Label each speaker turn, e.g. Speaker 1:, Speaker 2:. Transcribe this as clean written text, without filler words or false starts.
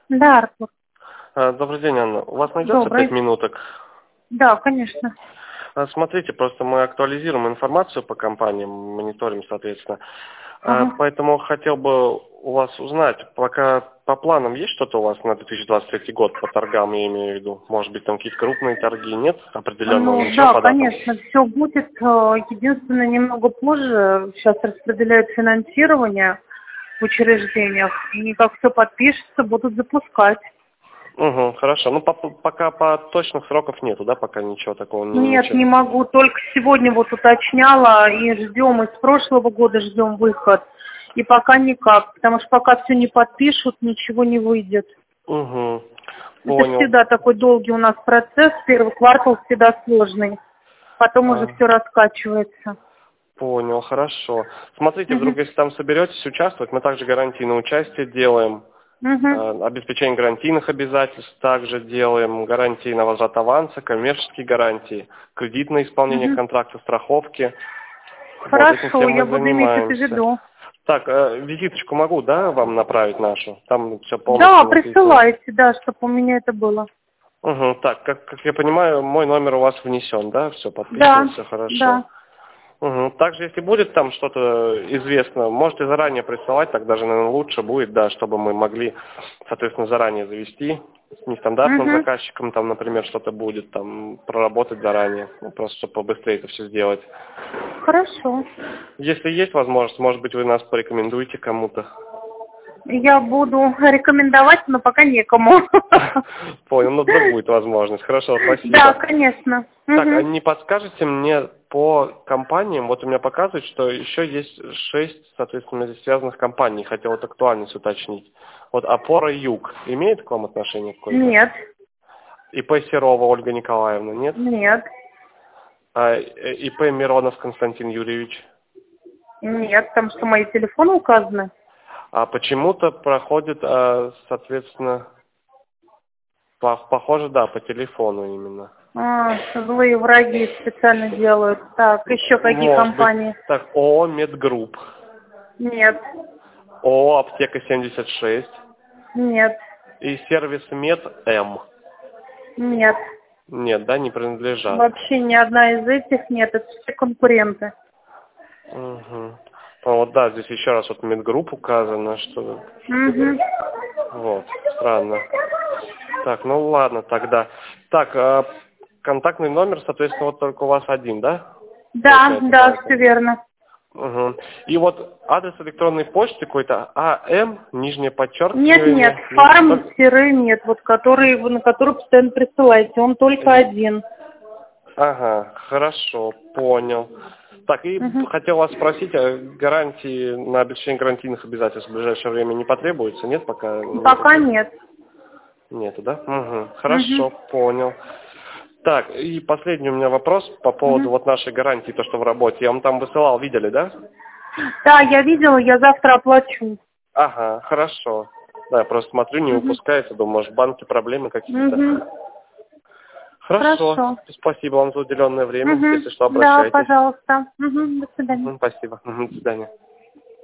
Speaker 1: Да, Артур.
Speaker 2: Добрый день, Анна. У вас найдется
Speaker 1: Добрый.
Speaker 2: 5 минуток?
Speaker 1: Да, конечно.
Speaker 2: Смотрите, просто мы актуализируем информацию по компаниям, мониторим, соответственно.
Speaker 1: Ага.
Speaker 2: Поэтому хотел бы у вас узнать, пока по планам есть что-то у вас на 2023 год по торгам, я имею в виду? Может быть, там какие-то крупные торги, нет определенного
Speaker 1: Ну,
Speaker 2: ничего
Speaker 1: да,
Speaker 2: по датам?
Speaker 1: конечно, все будет. Единственное, немного позже. Сейчас распределяют финансирование в учреждениях. И как все подпишется, будут запускать.
Speaker 2: Угу, хорошо. Ну, пока по точных сроков нету, да, пока ничего такого
Speaker 1: Нет,
Speaker 2: ничего.
Speaker 1: не могу. Только сегодня вот уточняла и ждем. Из прошлого года ждем выход. И пока никак. Потому что пока все не подпишут, ничего не выйдет.
Speaker 2: Угу,
Speaker 1: Это
Speaker 2: понял.
Speaker 1: всегда такой долгий у нас процесс. Первый квартал всегда сложный. Потом уже все раскачивается.
Speaker 2: Понял, хорошо. Смотрите,
Speaker 1: Мгм.
Speaker 2: вдруг если там соберетесь участвовать, мы также гарантии на участие делаем,
Speaker 1: Мгм.
Speaker 2: обеспечение гарантийных обязательств также делаем, гарантии на возврат аванса, коммерческие гарантии, кредитное исполнение
Speaker 1: Мгм.
Speaker 2: контракта, страховки. Вот этим
Speaker 1: Хорошо,
Speaker 2: всем
Speaker 1: я
Speaker 2: мы
Speaker 1: буду иметь это в
Speaker 2: занимаемся.
Speaker 1: виду.
Speaker 2: Так, визиточку могу, да, вам направить нашу? Там все
Speaker 1: Да,
Speaker 2: полностью написано.
Speaker 1: присылайте, да, чтобы у меня это было.
Speaker 2: Угу, так, как я понимаю, мой номер у вас внесен, да? Все подписано,
Speaker 1: Да,
Speaker 2: все хорошо.
Speaker 1: да.
Speaker 2: Угу. Также, если будет там что-то известно, можете заранее присылать, так даже, наверное, лучше будет, да, чтобы мы могли, соответственно, заранее завести с нестандартным
Speaker 1: Угу.
Speaker 2: заказчиком, там, например, что-то будет, там, проработать заранее, ну, просто чтобы побыстрее это все сделать.
Speaker 1: Хорошо.
Speaker 2: Если есть возможность, может быть, вы нас порекомендуете кому-то.
Speaker 1: Я буду рекомендовать, но пока некому.
Speaker 2: Понял, ну, вдруг будет возможность. Хорошо,
Speaker 1: Да,
Speaker 2: спасибо.
Speaker 1: конечно.
Speaker 2: Так, а
Speaker 1: Угу.
Speaker 2: не подскажете мне по компаниям, вот у меня показывает, что еще есть 6, соответственно, здесь связанных компаний, хотел вот актуальность уточнить. Вот «Опора Юг» имеет к вам отношение какое-то?
Speaker 1: Нет,
Speaker 2: ИП Серова Ольга Николаевна, нет?
Speaker 1: нет,
Speaker 2: ИП Миронов Константин Юрьевич.
Speaker 1: нет, там что, мои телефоны указаны?
Speaker 2: А почему-то проходит, соответственно, похоже, да, по телефону именно.
Speaker 1: Злые враги специально делают. Так, еще какие
Speaker 2: Может быть.
Speaker 1: компании?
Speaker 2: Так, ООО «Медгрупп»,
Speaker 1: Нет,
Speaker 2: ООО «Аптека 76»
Speaker 1: нет,
Speaker 2: и сервис «Мед М».
Speaker 1: нет.
Speaker 2: Нет, да, не принадлежат.
Speaker 1: Вообще ни одна из этих нет, это все конкуренты.
Speaker 2: Угу. Вот, да, здесь еще раз вот медгрупп указано, что...
Speaker 1: Угу.
Speaker 2: Вот, странно. Так, ну ладно тогда. Так, контактный номер, соответственно, вот только у вас один, да?
Speaker 1: Да,
Speaker 2: Получается,
Speaker 1: да,
Speaker 2: поэтому.
Speaker 1: все верно.
Speaker 2: Угу. И вот адрес электронной почты какой-то АМ, нижнее
Speaker 1: Нет, нет,
Speaker 2: подчеркивание.
Speaker 1: нет, вот который, вы на который постоянно присылаете, он только один.
Speaker 2: Ага, хорошо, понял. Так, и
Speaker 1: Угу.
Speaker 2: хотел вас спросить, а гарантии на обеспечение гарантийных обязательств в ближайшее время не потребуется? Нет, пока
Speaker 1: Пока
Speaker 2: нету?
Speaker 1: нет.
Speaker 2: Нету, да? Угу.
Speaker 1: Угу.
Speaker 2: Хорошо, понял. Так, и последний у меня вопрос по поводу
Speaker 1: Угу.
Speaker 2: вот нашей гарантии, то, что в работе. Я вам там высылал, видели, да?
Speaker 1: Да, я видела, я завтра оплачу.
Speaker 2: Ага, хорошо. Да, я просто смотрю, не
Speaker 1: Угу.
Speaker 2: упускается, думаю, может, в банке проблемы какие-то.
Speaker 1: Угу.
Speaker 2: Хорошо,
Speaker 1: Хорошо.
Speaker 2: спасибо вам за уделенное время.
Speaker 1: Угу.
Speaker 2: Если что,
Speaker 1: Да,
Speaker 2: обращайтесь.
Speaker 1: пожалуйста. Угу. До свидания.
Speaker 2: Спасибо. До свидания.